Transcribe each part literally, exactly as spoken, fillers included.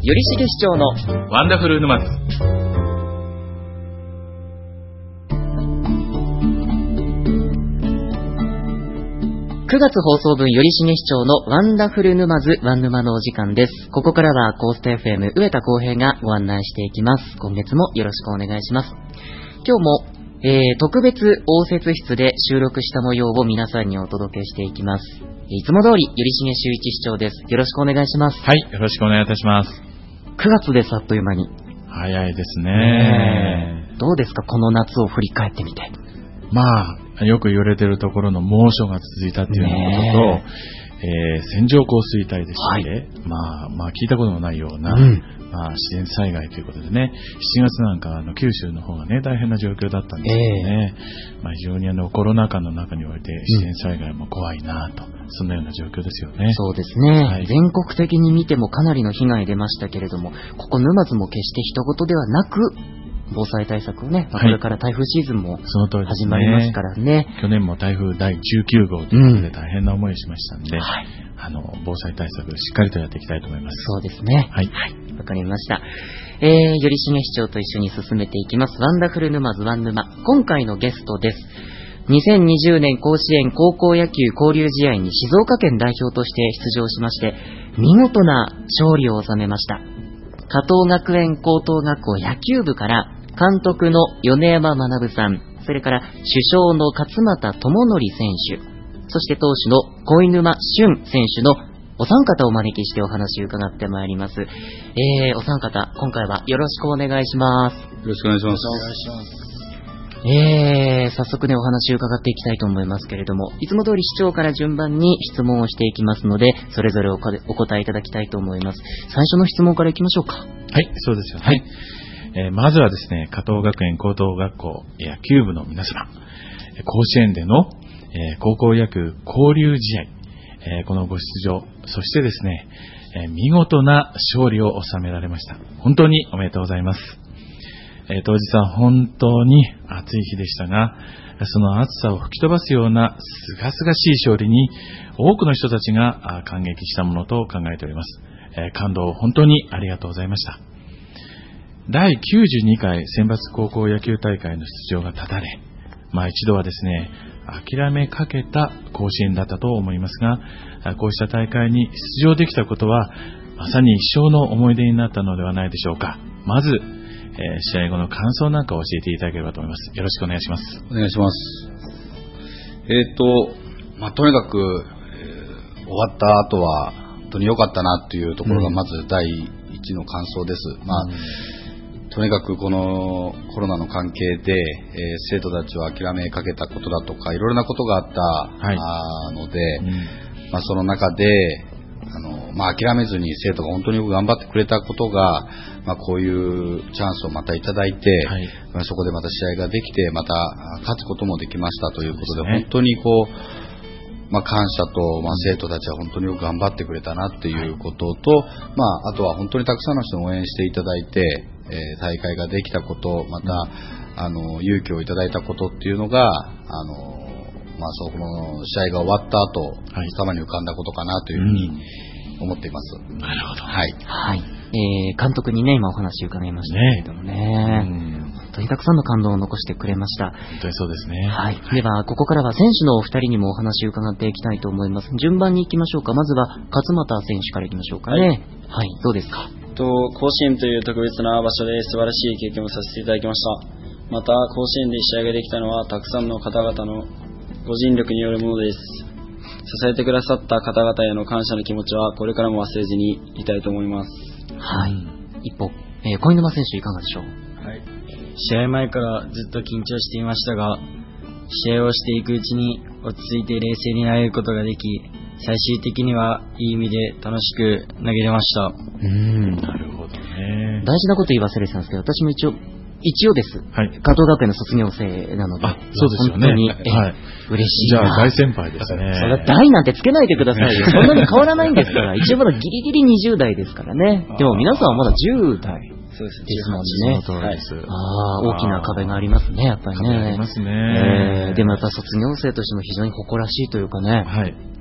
りしげ市長のワンダフル沼津。 くがつ放送分、よりしげ市長のワンダフル沼津ワン沼のお時間です。ここからはコースト エフエム 上田浩平がご案内していきます。今月もよろしくお願いします。今日も、えー、特別応接室で収録した模様を皆さんにお届けしていきます。いつも通りよりしげ周一市長です。よろしくお願いします。 はい、よろしくお願いいたします。 くがつです。あっという間に早いですね。 どうですか、この夏を振り返ってみて。 まあよく言われているところの猛暑が続いたっていうようなことと、えー、線状降水帯でしたっけ、はい、まあまあ聞いたことのないような、うんまあ、自然災害ということでね、しちがつなんかあの九州の方がね大変な状況だったんですけどね、えーまあ、非常にあのコロナ禍の中において自然災害も怖いなと、うん、そんなような状況ですよね。 そうですね、はい、全国的に見てもかなりの被害出ましたけれども、ここ沼津も決して一言ではなく防災対策をね、まあ、これから台風シーズンも始まりますからね。 ね去年も台風だいじゅうきゅうごうということで大変な思いをしましたので、うんはい、あの防災対策しっかりとやっていきたいと思います。 そうですね。はい。はい、わかりました。えー、よりしげ市長と一緒に進めていきます。ワンダフル沼津ワン沼。今回のゲストです。にせんにじゅうねん甲子園高校野球交流試合に静岡県代表として出場しまして、見事な勝利を収めました。加藤学園高等学校野球部から監督の米山学さん、それから主将の勝俣智則選手、そして投手の小沼俊選手のお三方をお招きしてお話を伺ってまいります。えー、お三方、今回はよろしくお願いします。よろしくお願いします。 お願いします。えー、早速ね、お話を伺っていきたいと思いますけれども、いつも通り市長から順番に質問をしていきますので、それぞれお答えいただきたいと思います。最初の質問からいきましょうか。 はい、そうですよね。はいえー、まずはですね、加藤学園高等学校野球部の皆様、甲子園での、えー、高校野球交流試合、えー、このご出場、そしてですね、えー、見事な勝利を収められました。本当におめでとうございます。えー、当日は本当に暑い日でしたが、その暑さを吹き飛ばすようなすがすがしい勝利に多くの人たちが感激したものと考えております。えー、感動を本当にありがとうございました。だいきゅうじゅうにかい選抜高校野球大会の出場が絶たれ、まあ一度はですね、諦めかけた甲子園だったと思いますが、こうした大会に出場できたことは、まさに一生の思い出になったのではないでしょうか。まず、えー、試合後の感想なんかを教えていただければと思います。よろしくお願いします。 お願いします。えっと、まあとにかく、えー、終わった後は、本当に良かったなっていうところがまず第一の感想です。うん、まあ、とにかくこのコロナの関係で、えー、生徒たちは諦めかけたことだとかいろいろなことがあった、はい、あので、うんまあ、その中であの、まあ、諦めずに生徒が本当によく頑張ってくれたことが、まあ、こういうチャンスをまたいただいて、はいまあ、そこでまた試合ができてまた勝つこともできましたということで、ね、本当にこう、まあ、感謝と、まあ、生徒たちは本当によく頑張ってくれたなっていうことと、はいまあ、あとは本当にたくさんの人に応援していただいてえー、大会ができたこと、また、うん、あの勇気をいただいたことっていうのが、あのまあ、そこの試合が終わった後、はい、頭に浮かんだことかなというふうに思っています。 うん、なるほど。 はい。はい。えー、監督にね、今お話を伺いましたけれどもね。ねうん、本当にたくさんの感動を残してくれました。 本当にそうですね。 はい。では、ここからは選手のお二人にもお話を伺っていきたいと思います。順番に行きましょうか。まずは、勝俣選手から行きましょうかね。はい。はい、どうですか。 と甲子園という特別な場所で素晴らしい経験をさせていただきました。また甲子園で試合ができたのはたくさんの方々のご尽力によるものです。支えてくださった方々への感謝の気持ちはこれからも忘れずにいたいと思います。 はい。一方、えー、小沼選手いかがでしょう。 はい。試合前からずっと緊張していましたが、試合をしていくうちに落ち着いて冷静になれることができ、最終的にはいい意味で楽しく投げれました。うーん、 なるほどね。 大事なこと言い忘れてたんですけど、私も一応一応です。はい。加藤学園の卒業生なので、 あ、そうですよね。本当に、 はい、嬉しいな。じゃあ大先輩ですね。 それ大なんてつけないでくださいよ。そんなに変わらないんですから。一応まだギリギリにじゅう代ですからね。でも皆さんはまだじゅう代。 そうですですもんね。 その通りです。はい、 ああ、大きな壁がありますね、やっぱりね。 ありますね。 えー、でもやっぱ卒業生としても非常に誇らしいというかね。はい。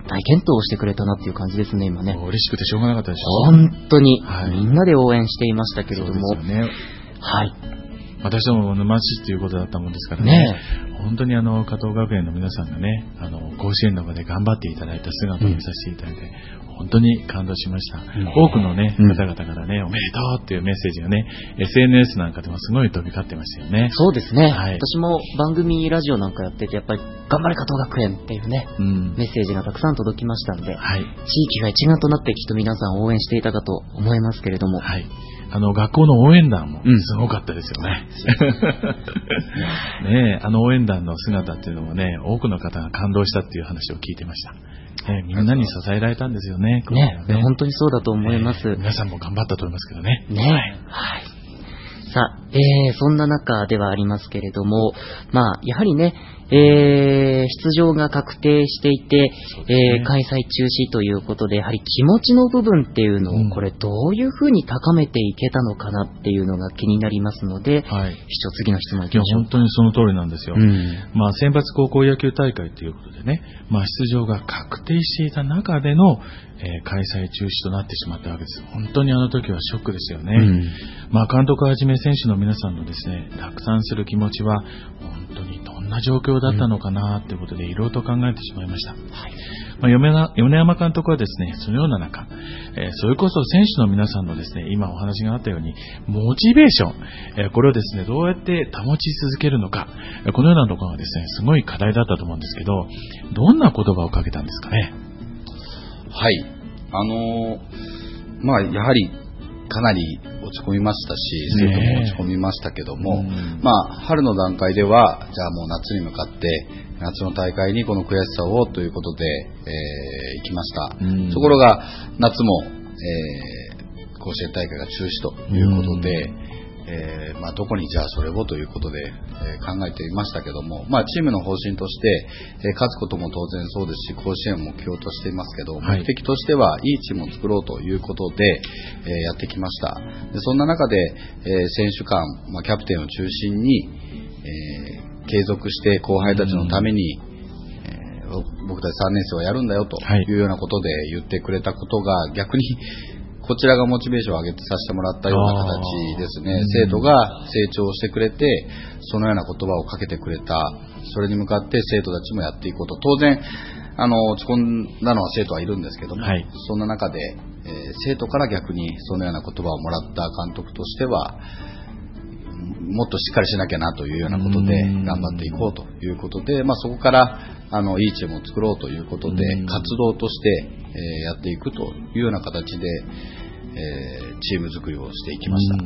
大健闘をしてくれたなっていう感じですね、今ね。 嬉しくてしょうがなかったでしょ。 本当に、 はい、 みんなで応援していましたけれども。 そうですよね。 はい。 私ども沼津市ということだったもんですからね、ね本当にあの加藤学園の皆さんがね、あの甲子園の場で頑張っていただいた姿を見させていただいて、うん、本当に感動しました。うん、多くのね、うん、方々からね、おめでとうっていうメッセージがね、エスエヌエス なんかでもすごい飛び交ってましたよね。 そうですね。 はい、 私も番組ラジオなんかやってて、やっぱり頑張れ加藤学園っていうね、うん、メッセージがたくさん届きましたんで、はい、地域が一丸となってきっと皆さん応援していたかと思いますけれども。 はい。あの学校の応援団もすごかったですよね。うん、ねえ、あの応援団の姿っていうのもね、多くの方が感動したっていう話を聞いてました。ね、みんなに支えられたんですよね。 ね、ね、本当にそうだと思います。 ね、皆さんも頑張ったと思いますけどね。 ね、はい。はい、さあ、えー、そんな中ではありますけれども、まあやはりね。えー、出場が確定していて、ねえー、開催中止ということで、やはり気持ちの部分っていうのを、うん、これどういうふうに高めていけたのかなっていうのが気になりますので、はい、市長、次の質問いきましょう。 いや、本当にその通りなんですよ。うん、まあ、選抜高校野球大会ということでね、まあ、出場が確定していた中での、えー、開催中止となってしまったわけです。本当にあの時はショックですよね。うん、まあ、監督はじめ選手の皆さんのですね、落胆する気持ちは、本当にどんな状況だったのかなということでいろいろと考えてしまいました。はい、まあ、米な米山監督はですね、そのような中、えー、それこそ選手の皆さんのですね、今お話があったようにモチベーション、えー、これをですね、どうやって保ち続けるのか、このようなところがですね、すごい課題だったと思うんですけど、どんな言葉をかけたんですかね。 はい、あのー、まあやはりかなり落ち込みましたし、生徒も落ち込みましたけども、ね、まあ春の段階ではじゃあもう夏に向かって夏の大会にこの悔しさをということで、えー、行きました。ところが夏も、えー、甲子園大会が中止ということで、えーまあ、どこにじゃあそれをということで、えー、考えていましたけども、まあ、チームの方針として、えー、勝つことも当然そうですし、甲子園を目標としていますけど、はい、目的としてはいいチームを作ろうということで、えー、やってきました。でそんな中で、えー、選手間、まあ、キャプテンを中心に、えー、継続して後輩たちのために、えー、僕たちさんねん生はやるんだよというようなことで言ってくれたことが逆にこちらがモチベーションを上げてさせてもらったような形ですね。生徒が成長してくれて、そのような言葉をかけてくれた。それに向かって生徒たちもやっていこうと。当然、あの、落ち込んだのは生徒はいるんですけども、はい、そんな中で、えー、生徒から逆にそのような言葉をもらった監督としては、もっとしっかりしなきゃなというようなことで頑張っていこうということで、まあ、そこからあのいいチームを作ろうということで活動として、えー、やっていくというような形で、えー、チーム作りをしていきました。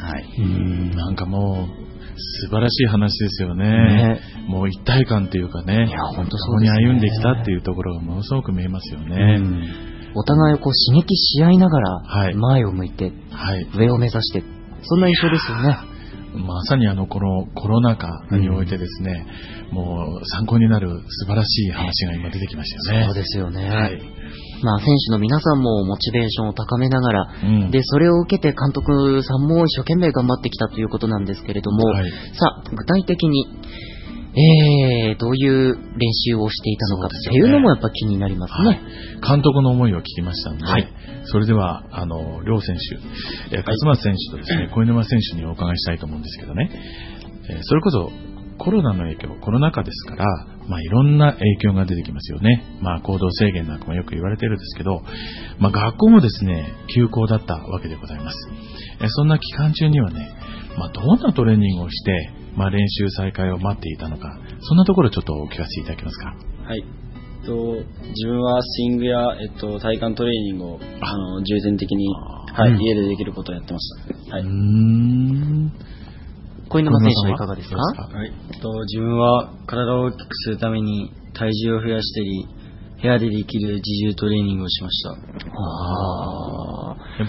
はい、 うーん、なんかもう素晴らしい話ですよね。ね、もう一体感というかね、いや本当そうですね、そこに歩んできたっていうところがものすごく見えますよね。 お互いをこう刺激し合いながら前を向いて、はい、上を目指して、そんな印象ですよね。 まさにあのこのコロナ禍においてですね、うん、もう参考になる素晴らしい話が今出てきましたよね。 そうですよね。はい、まあ、選手の皆さんもモチベーションを高めながら、うん、でそれを受けて監督さんも一生懸命頑張ってきたということなんですけれども、はい、さあ具体的に、えー、どういう練習をしていたのかっていうのもやっぱ気になりますね。はい、 監督の思いを聞きましたので、はい、それではあの両選手、勝松選手とですね、小沼選手にお伺いしたいと思うんですけどね、えー、それこそコロナの影響、コロナ禍ですから、まあ、いろんな影響が出てきますよね。まあ、行動制限なんかもよく言われているんですけど、まあ、学校もですね、休校だったわけでございます。えそんな期間中にはね、まあ、どんなトレーニングをして、まあ、練習再開を待っていたのか、そんなところをちょっとお聞かせいただけますか。 はい。えっと、自分はスイングや、えっと、体幹トレーニングをあの重点的に、はい、うん、家でできることをやってました。はい。うーん、 小沼選手はいかがですか？ はい、えっと、自分は体を大きくするために体重を増やしたり、部屋でできる自重トレーニングをしました。 ああ、やっぱ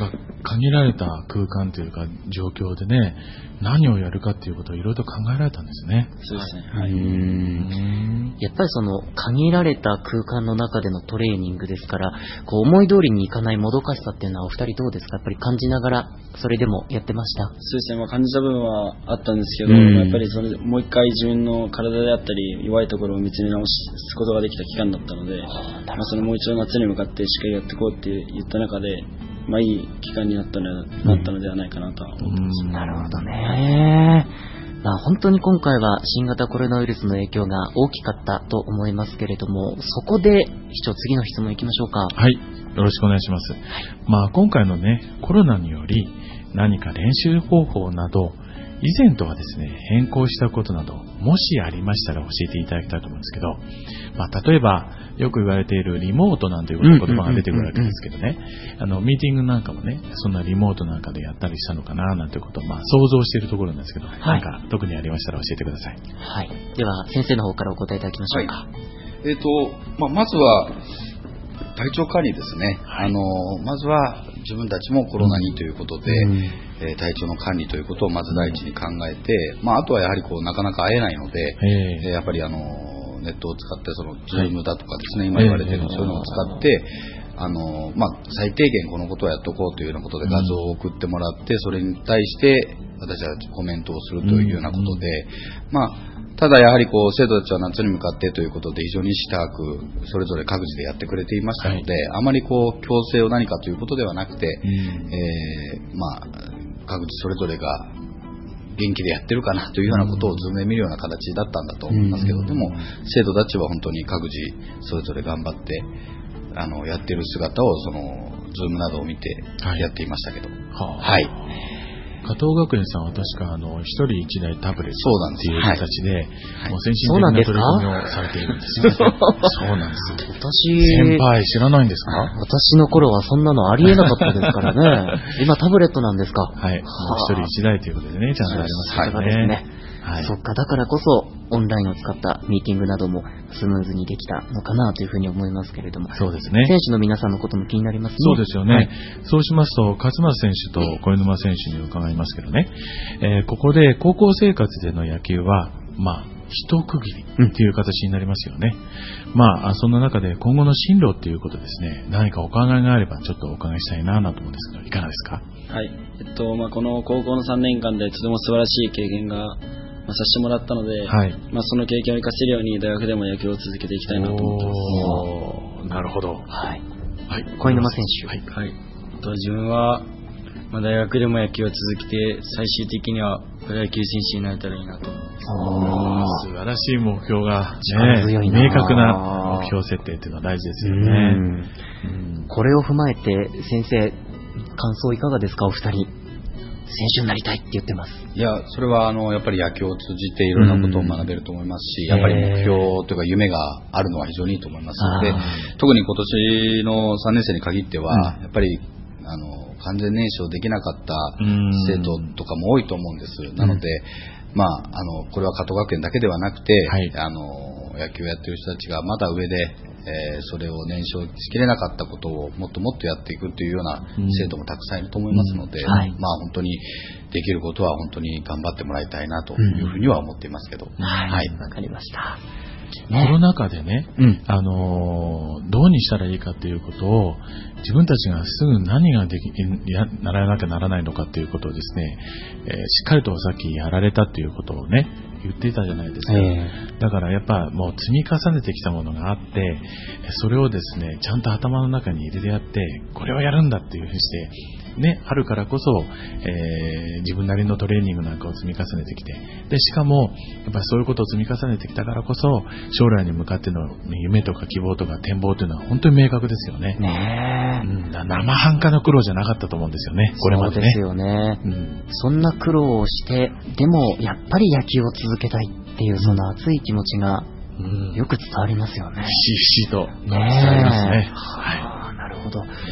限られた空間というか状況でね、何をやるかっていうことをいろいろと考えられたんですね。 そうですね。はい。 うーんやっぱりその限られた空間の中でのトレーニングですから、こう思い通りにいかないもどかしさっていうのはお二人どうですか？やっぱり感じながらそれでもやってました？ そうですね。まあ、感じた部分はあったんですけど、 うんまあやっぱりそれでもう一回自分の体であったり弱いところを見つめ直すことができた期間だったので、まあ、そのもう一度夏に向かってしっかりやっていこうって言った中で、まあ、いい期間になったので、なったのではないかなとは思ってます。 なるほどね。まあ、本当に今回は新型コロナウイルスの影響が大きかったと思いますけれども、そこで市長、次の質問いきましょうか。 はい、よろしくお願いします。まあ、今回のね、コロナにより何か練習方法など以前とはですね、変更したことなどもしありましたら教えていただきたいと思うんですけど、まあ、例えばよく言われているリモートなんていう言葉が出てくるわけですけどね、あのミーティングなんかもね、そんなリモートなんかでやったりしたのかななんてことをまあ想像しているところなんですけど、はい、なんか特にありましたら教えてください。 はい。では先生の方からお答えいただきましょうか。はい、 えーとまあ、まずは体調管理ですね、はい、あのまずは自分たちもコロナにということで、うんえー、体調の管理ということをまず第一に考えて、まあ、あとはやはりこうなかなか会えないので、えー、やっぱりあのネットを使ってその Zoom だとかですね、はい、今言われているそういうのを使って、あのまあ、最低限このことをやっておこうというようなことで画像を送ってもらって、それに対して私はコメントをするというようなことで、まあただやはりこう生徒たちは夏に向かってということで非常に意識高くそれぞれ各自でやってくれていましたので、はい、あまりこう強制を何かということではなくて、うんえーまあ、各自それぞれが元気でやってるかなというようなことを図面見るような形だったんだと思いますけど、うん、でも生徒たちは本当に各自それぞれ頑張ってあのやっている姿をそのズームなどを見てやっていましたけど、はい、はい加藤学園さんは確かあの一人一台タブレットっていう形で、はい、もう先進的な取り組みをされているんですよね。そうなんです。私先輩知らないんですか？ 私の頃はそんなのありえなかったですからね。今タブレットなんですか？ はい。もう一人一台ということでね、ちゃんとありますからね。 ですね。はい、そっか、だからこそオンラインを使ったミーティングなどもスムーズにできたのかなというふうに思いますけれども、 そうですね。 選手の皆さんのことも気になりますね。 そうですよね。はい、そうしますと勝間選手と小沼選手に伺いますけどね、えー、ここで高校生活での野球はまあ一区切りっていう形になりますよね。うん、まあそんな中で今後の進路っていうことですね、何かお考えがあればちょっとお伺いしたいなと思うんですけど、いかがですか？ はい。えっとまあこの高校のさんねんかんでとても素晴らしい経験がまあ、させてもらったので、はいまあ、その経験を生かせるように大学でも野球を続けていきたいなと思ってます。 なるほど。 はい。はい、小沼選手。 はい。はい、と自分は、まあ、大学でも野球を続けて最終的にはプロ野球選手になれたらいいなと思います。素晴らしい目標が、ね、明確な目標設定っていうのは大事ですよね。 うんうんこれを踏まえて先生感想いかがですか？お二人選手になりたいって言ってます。 いや、それはあのやっぱり野球を通じていろんなことを学べると思いますし、やっぱり目標というか夢があるのは非常にいいと思いますので、特に今年のさんねん生に限っては、うん、やっぱりあの完全燃焼できなかった生徒とかも多いと思うんです。なので、まあ、あのこれは加藤学園だけではなくて、はい、あの野球をやっている人たちがまだ上でえー、それを燃焼しきれなかったことをもっともっとやっていくというような生徒もたくさんいると思いますので、うんうんはい、まあ本当にできることは本当に頑張ってもらいたいなというふうには思っていますけど、 うん、はい、わ、はい、かりました。 コロナ禍でね、うん、あのー、どうにしたらいいかということを自分たちがすぐ何ができやならなきゃならないのかということをですね、えー、しっかりとさっきやられたということをね言っていたじゃないですか、えー、だからやっぱもう積み重ねてきたものがあってそれをですねちゃんと頭の中に入れてやってこれをやるんだっていうふうにしてね、あるからこそ、えー、自分なりのトレーニングなんかを積み重ねてきてでしかもやっぱりそういうことを積み重ねてきたからこそ将来に向かっての夢とか希望とか展望というのは本当に明確ですよね。 ねえ、 うん、生半可な苦労じゃなかったと思うんですよね、これまでね。 そうですよね、うん、そんな苦労をしてでもやっぱり野球を続けたいっていうその熱い気持ちがよく伝わりますよね。 ひしひしと伝わりますね。 はあ、なるほど。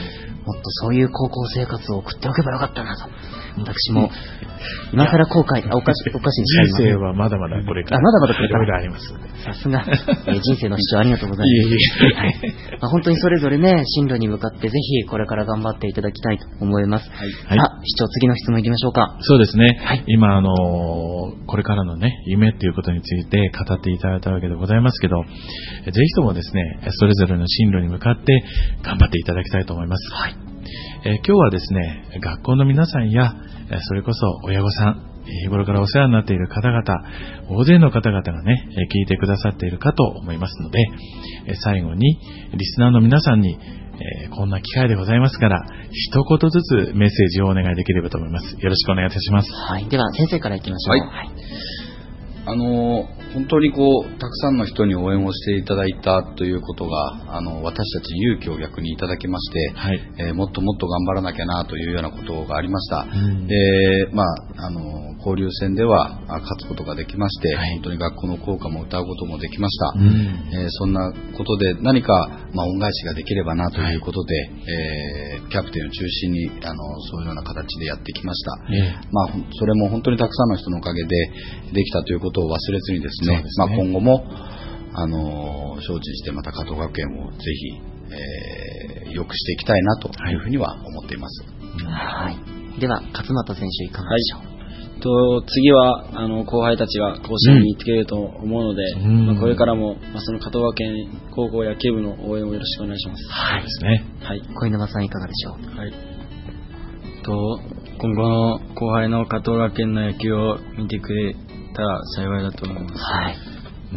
もっとそういう高校生活を送っておけばよかったなと。私も、今更後悔、あ、おかしい、おかしい人生はまだまだこれから。 あ、まだまだこれから。 いろいろあります。 さすが、えー、人生の主張ありがとうございます。いえいえ。はい。まあ、本当にそれぞれね、進路に向かってぜひこれから頑張っていただきたいと思います。はい。あ、市長、次の質問いきましょうか。 そうですね。はい。今、あのー、これからのね、夢っていうことについて語っていただいたわけでございますけど、ぜひともですね、それぞれの進路に向かって頑張っていただきたいと思います。はい。えー、今日はですね、学校の皆さんや、それこそ親御さん、日頃からお世話になっている方々、大勢の方々がね、聞いてくださっているかと思いますので、最後にリスナーの皆さんに、えー、こんな機会でございますから、一言ずつメッセージをお願いできればと思います。よろしくお願いいたします。 はい。では先生からいきましょう。はい。はい、 あの本当にこうたくさんの人に応援をしていただいたということが、あの私たち勇気を逆にいただきまして、はい、えー、もっともっと頑張らなきゃなというようなことがありました。うん、で、まああの交流戦では勝つことができまして、はい、本当に学校の校歌も歌うこともできました。うん、えー、そんなことで何か、まあ、恩返しができればなということで、はい、えー、キャプテンを中心にあのそういうような形でやってきました。はい、まあ、それも本当にたくさんの人のおかげでできたということを忘れずにですね、まあ、今後もあの精進してまた加藤学園をぜひ、えー、良くしていきたいなというふうには思っています。 はい。では勝俣選手いかがでしょう。はい、 と次はあの後輩たちが甲子園に行ってくれると思うので、うん、まあ、これからも、まあ、その加藤学園高校野球部の応援をよろしくお願いします。 はいですね。はい。小沼さんいかがでしょう。はい。 と今後の後輩の加藤学園の野球を見てくれたら幸いだと思います。はい。 うん、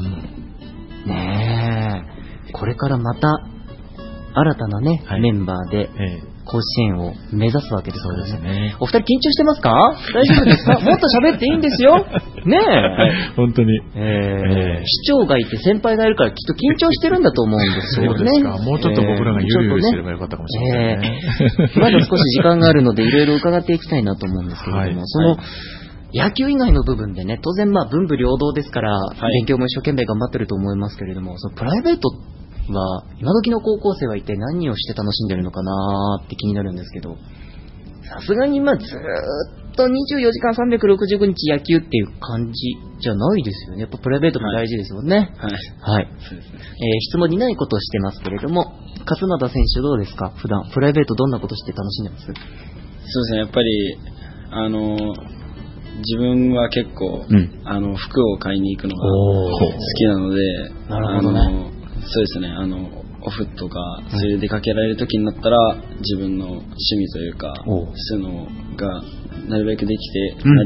ねえ、これからまた新たなね、はい、メンバーで甲子園を目指すわけですからね。そうですね。お二人緊張してますか？大丈夫ですか？もっと喋っていいんですよ。ねえ。はい、 本当に、 えーえー。市長がいて先輩がいるからきっと緊張してるんだと思うんですよね。 そうですか。もうちょっと僕らがゆるゆるしてればよかったかもしれないですね。 えー、まだ少し時間があるのでいろいろ伺っていきたいなと思うんですけれども、はい、その、はい、野球以外の部分でね、当然まあ文武両道ですから、はい、勉強も一生懸命頑張ってると思いますけれども、そのプライベートは今時の高校生は一体何をして楽しんでるのかなって気になるんですけど、さすがにまあずーっとにじゅうよじかんさんびゃくろくじゅうごにち野球っていう感じじゃないですよね。やっぱプライベートも大事ですもんね。はい。はい。そうですね。えー、質問にないことをしてますけれども、勝俣選手どうですか？普段プライベートどんなことして楽しんでます？そうですね。やっぱりあのー。自分は結構、うん、あの服を買いに行くのが好きなので、なるほどね、あのそうですね、あのオフとかそういう出かけられる時になったら、うん、自分の趣味というかそういうのがなるべくできて、うん、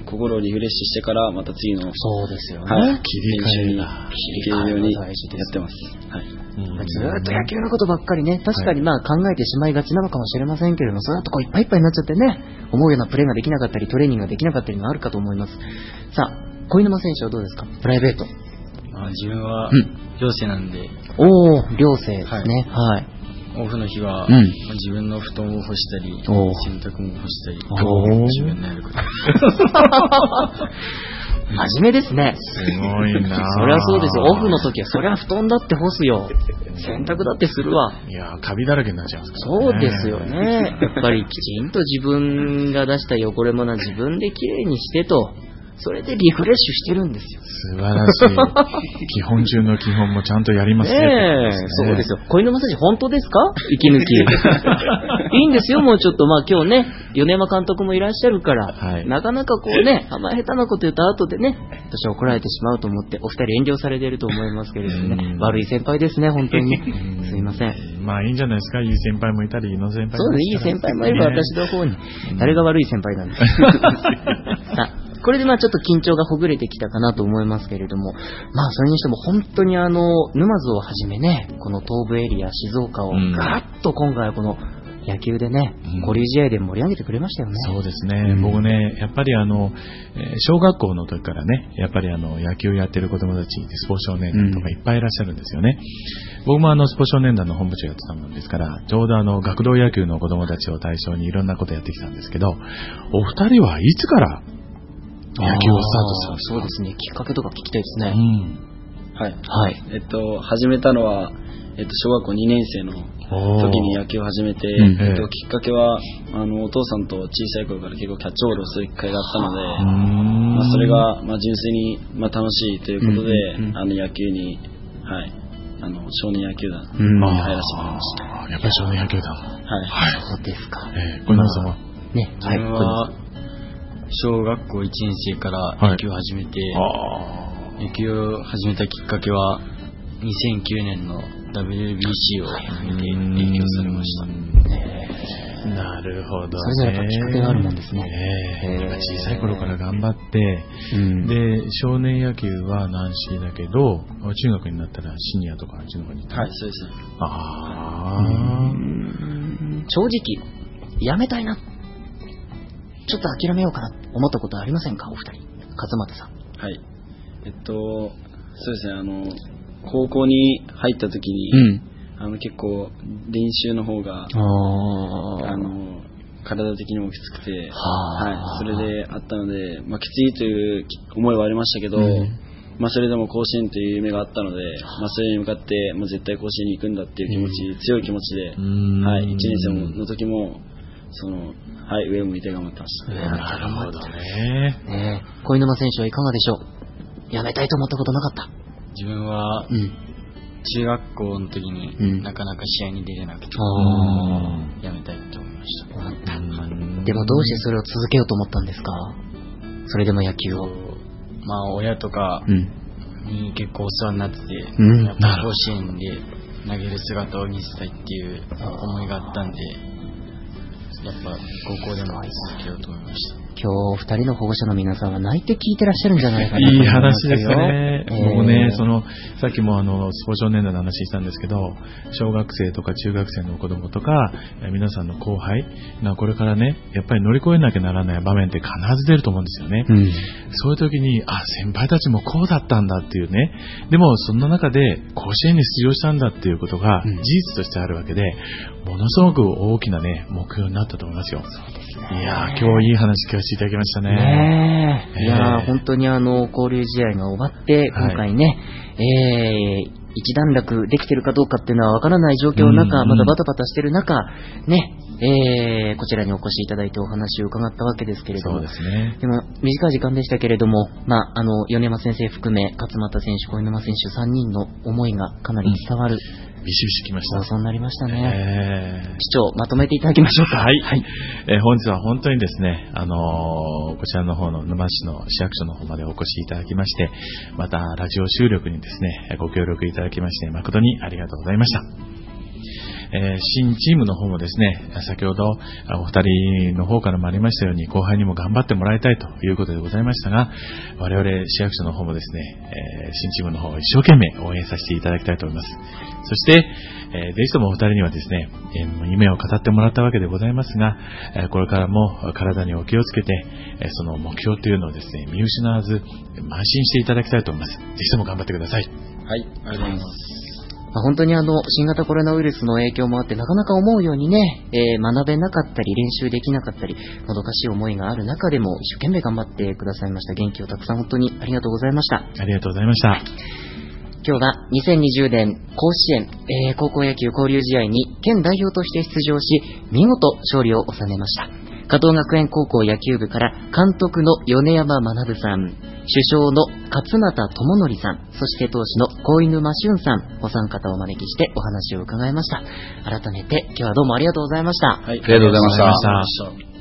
心をリフレッシュしてからまた次のそうですよね、 はい、切り替えに行けるようにやってます。はい、 うん、ずーっと野球のことばっかりね、確かにまあ考えてしまいがちなのかもしれませんけれども、その後こういっぱいいっぱいになっちゃってね、思うようなプレーができなかったりトレーニングができなかったりもあるかと思います。さあ、小沼選手はどうですか？プライベート。 あ、自分は寮生なんで、 うん、おお、寮生ですね。はい、はい、 オフの日は、うん、自分の布団を干したり洗濯も干したり自分のやること真面目ですね。 すごいな。 そりゃそうですよ。オフの時はそりゃ布団だって干すよ。洗濯だってするわ。 いやー、カビだらけになっちゃうんですからね。そうですよね。やっぱりきちんと自分が出した汚れ物は自分できれいにしてと、それでリフレッシュしてるんですよ。 素晴らしい。基本中の基本もちゃんとやりますね。 ねえ、そうですよ。小犬正治本当ですか？息抜き。いいんですよ、もうちょっと。まあ今日ね、米山監督もいらっしゃるから、はい、なかなかこうね、あんま下手なこと言うと後でね、私は怒られてしまうと思って、お二人遠慮されていると思いますけれどもね、悪い先輩ですね、本当に。すいません。 まあいいんじゃないですか、いい先輩もいたり、いいの先輩もいたり。 そうです、いい先輩もいれば私の方に、誰が悪い先輩なんですか。これでまあちょっと緊張がほぐれてきたかなと思いますけれども、まあそれにしても本当にあの沼津をはじめね、この東部エリア静岡をガーッと今回はこの野球でね、うん、交流試合で盛り上げてくれましたよね。 そうですね、うん、僕ね、やっぱりあの小学校の時からね、やっぱりあの野球やってる子供たちスポ少年団とかいっぱいいらっしゃるんですよね、うん、僕もあのスポ少年団の本部長やってたもんですから、ちょうどあの学童野球の子供たちを対象にいろんなことやってきたんですけど、お二人はいつから野球をスタートしたんですか？ そうですね、きっかけとか聞きたいですね。 うん、はい、はい、えっと始めたのは、えっと、小学校にねん生の時に野球を始めて、 うんえっと、きっかけはあのお父さんと小さい頃から結構キャッチボールをする機会があったので、まあ、それが、まあ、純粋に、まあ、楽しいということで、 うんうん、 あの野球に、はい、あの少年野球団にうん入らせてもらいました。 あやっぱり少年野球団。 はい。 はい。 そうですか。 えー、小野さんはね、 自分は小学校いちねん生から野球を始めて、 あ野球を始めたきっかけはにせんきゅうねんの ダブリュービーシー を見て影響されました。 なるほど、ね。 それぞれやっぱきっかけがあるもんですね。 えー、やっぱ小さい頃から頑張って、 うん、 で、少年野球は軟式だけど、中学になったらシニアとかあっちの方に行った。 はい、そうですね。 ああ。 正直、やめたいな。ちょっと諦めようかな思ったことありませんか、お二人。勝俣さん。 はい。えっと、そうですね、あの、高校に入った時に、 うん、 あの結構練習の方が、 ああの、体的にもきつくて、 ははい、それであったので、まあ、きついという思いはありましたけど、 うんまあ、それでも甲子園という夢があったので、まあ、それに向かって、もう絶対甲子園に行くんだっていう気持ち、うん、強い気持ちで、はい、いちねん生の時も、その、はい、上を向いて頑張ってました。 なるほどね。 ねえ、小沼選手はいかがでしょう。やめたいと思ったことなかった。 自分は、 うん、 中学校の時に、 うん、 なかなか試合に出れなくて、やめたいと思いました。 でもどうしてそれを続けようと思ったんですか。それでも野球を。 まあ親とかに結構お世話になってて、 うん、 やっぱ甲子園で投げる姿を見せたいっていう思いがあったんで、やっぱ高校でも続けようと思いました。 今日二人の保護者の皆さんは泣いて聞いてらっしゃるんじゃないかなといい思いますよ。 話ですね。 えー、 僕ね、その、さっきもあの、スポ少年団の話したんですけど、小学生とか中学生の子供とか、皆さんの後輩がこれからね、やっぱり乗り越えなきゃならない場面って必ず出ると思うんですよね。 うん、 そういう時に、あ、先輩たちもこうだったんだっていうね。でも、そんな中で甲子園に出場したんだっていうことが事実としてあるわけで、ものすごく大きなね、目標になったと思いますよ。 そうですね。 いやー、今日いい話聞かせていただきましたね。 ねえ、いやー、 えー、 本当にあの交流試合が終わって今回ね、はい、えー、一段落できてるかどうかっていうのはわからない状況の中、うんうん、まだバタバタしてる中ね、えー、こちらにお越しいただいてお話を伺ったわけですけれども、 そうですね。 でも短い時間でしたけれども、まああの米山先生含め勝俣選手、小沼選手さんにんの思いがかなり伝わる。 うん、ビシビシきました。 放送になりましたね。 えー、 市長、まとめていただきましょうか。 はい。はい、えー、本日は本当にですね、あのー、こちらの方の沼市の市役所の方までお越しいただきまして、またラジオ収録にですね、ご協力いただきまして、誠にありがとうございました。えー、新チームの方もですね、先ほどお二人の方からもありましたように、後輩にも頑張ってもらいたいということでございましたが、我々市役所の方もですね、えー、新チームの方を一生懸命応援させていただきたいと思います。そして、えー、ぜひともお二人にはですね、えー、夢を語ってもらったわけでございますが、えー、これからも体にお気をつけて、えー、その目標というのをですね、見失わず、邁進していただきたいと思います。ぜひとも頑張ってください。 はい、ありがとうございます。 まあ、本当にあの新型コロナウイルスの影響もあってなかなか思うようにね、えー、学べなかったり練習できなかったりもどかしい思いがある中でも一生懸命頑張ってくださいました。元気をたくさん本当にありがとうございました。 ありがとうございました。 今日はにせんにじゅうねん甲子園、えー、高校野球交流試合に県代表として出場し見事勝利を収めました。加藤学園高校野球部から監督の米山学さん、主将の勝俣智則さん、そして投手の小犬真俊さん、お三方をお招きしてお話を伺いました。改めて今日はどうもありがとうございました。 はい、ありがとうございました。